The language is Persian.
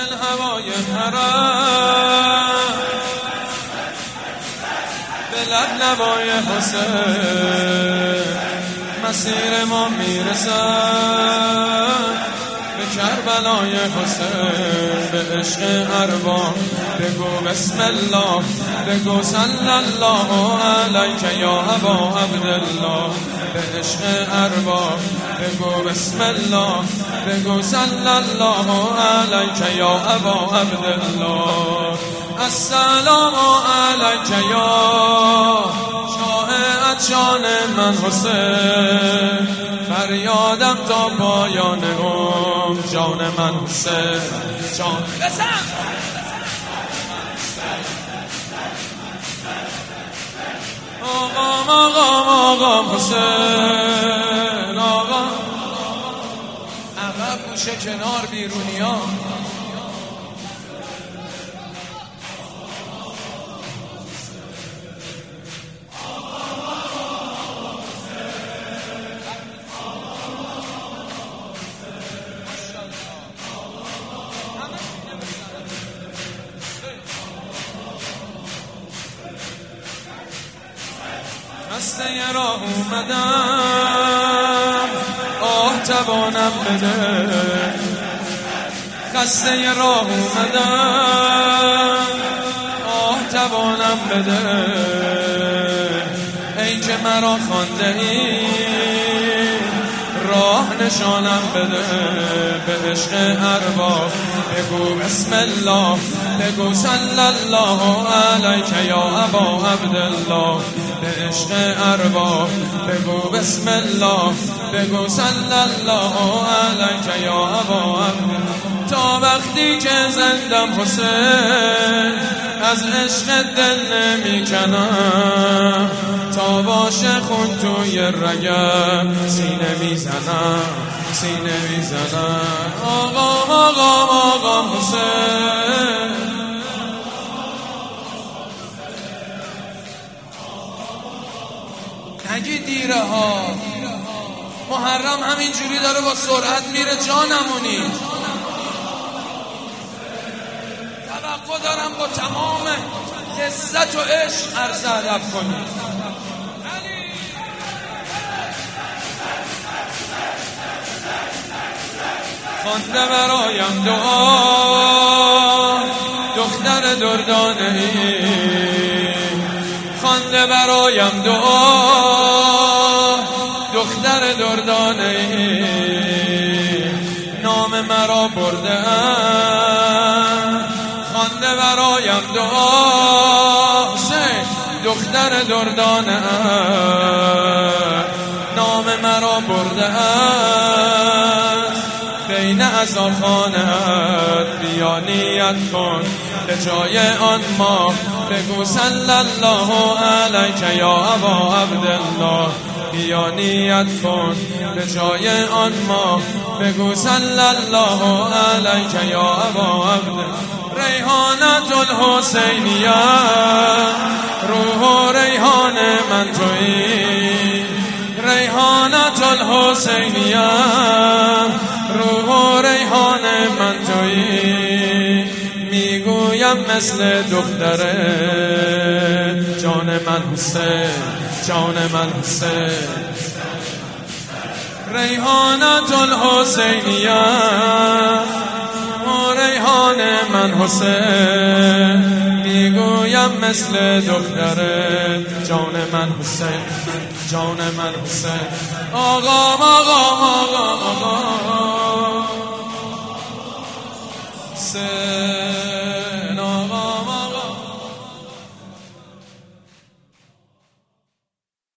دل هوای حرم به لب لبای حسین مسیر ما میرسد به کربلای حسین به عشق ارباب بگو بسم الله بگو صلی الله علیک یا ابا عبدالله به عشق ارباب بگو بسم الله بگو صلی الله علیک یا ابا عبدالله السلام علیک یا شاه عطشان من حسین فریادم تا پایان جان من حسین جان بسم آقا حسین آقا عقب گوشه کنار بیرونیا خسته راه اومدم آه توانم بده خسته راه اومدم آه توانم بده ای که مرا خوانده ای راه نشانم بده به عشق ارباب بگو بسم الله بگو صلی الله علیک یا ابا عبدالله به عشق ارباب بگو بسم الله بگو صلی الله علیک یا ابا عبدالله تا وقتی که زندم حسین از عشق دل نمیکنم تا باشه خون توی رگم سینه میزنم آقا حسین نگی دیره ها محرم همینجوری داره با سرعت میره جانمونی توقع دارم با تمام لذت و عشق عرض ادب کنی خوانده برایم دعا دختر دردانه ای خوانده برایم دعا دختر دردانه ای نام مرا برده خوانده برایم دعا دختر دردانه نام مرا برده بین عزاخانت بیا نیت کن به جای آن ما بگو صلی الله علیک یا ابا عبدالله بیا نیت کن به جای آن ما بگو صلی الله علیک یا ابا عبدالله ریحانت الحسینیه روح و ریحان من تویی ریحانت الحسینیه روح و ریحان من تویی میگویم مثل دختره جان من حسین جان من حسین ریحانت الحسینیه و ریحان من حسین میگویم مثل دختره جان من حسین جان من حسین آقا حسین